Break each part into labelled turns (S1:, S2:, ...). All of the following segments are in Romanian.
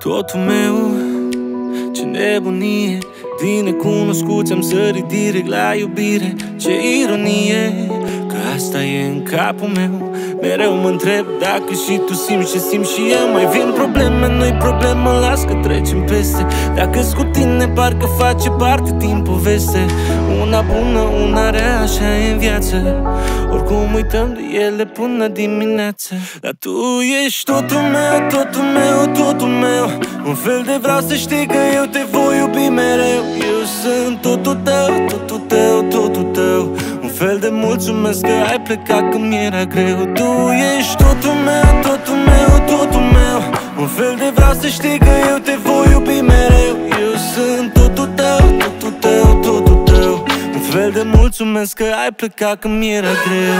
S1: Totul meu, ce nebunie, din necunoscuți am sărit direct la iubire. Ce ironie, că asta e în capul meu. Mereu mă întreb dacă și tu simți ce simt și eu. Mai vin probleme, nu-i problemă, las că trecem peste. Dacă-s cu tine, parcă face parte din poveste. Una bună, una rea, așa e în viață. Oricum uităm de ele până dimineață. Dar tu ești totul meu, totul meu, totul meu. Un fel de vreau să știi că eu te voi iubi mereu. Eu sunt totul tău, totul tău, totul tău. Un fel de mulțumesc că ai plecat când mi-era greu. Tu ești totul meu, totul meu, totul meu. Un fel de vreau să știi că eu te voi iubi mereu. Eu sunt totul tău, totul tău, totul tău. Un fel de mulțumesc că ai plecat când mi-era greu.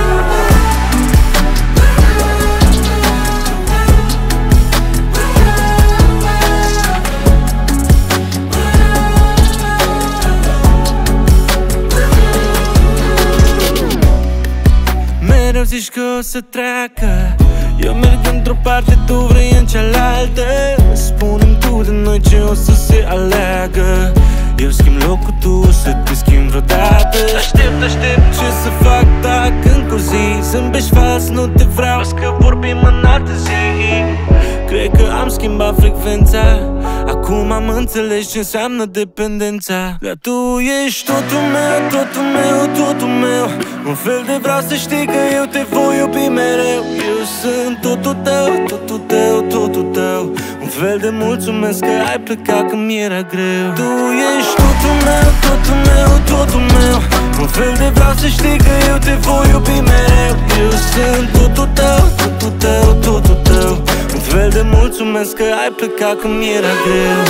S1: Mereu zici că o să treacă. Eu merg într-o parte, tu vrei în cealaltă. Spune-mi tu de noi ce o să se aleagă. Eu schimb locul, tu o să te schimbi vreodată. Aștept, aștept, ce să fac dacă încă o zi zâmbești fals, nu te vreau, că vorbim în altă zi. Cred că am schimbat frecvența. Acum am înțeles ce înseamnă dependența. Dar tu ești totul meu, totul meu, totul meu. Un fel de vreau să știi că eu te voi iubi mereu. Eu sunt totul tău, totul tău, totul tău. Un fel de mulțumesc că ai plecat când mi-era greu. Tu ești totul meu, totul meu, totul meu. Un fel de vreau să știi că eu te voi iubi mereu. Eu sunt totul tău, totul tău, totul tău. Un fel de mulțumesc că ai plecat când mi-era greu.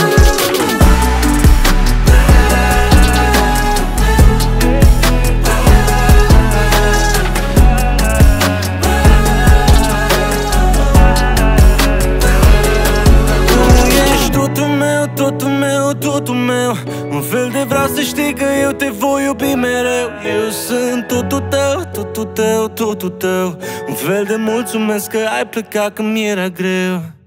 S1: Totul meu, totul meu. Un fel de vreau să știi că eu te voi iubi mereu. Eu sunt totul tău, totul tău, totul tău. Un fel de mulțumesc că ai plecat când mi-era greu.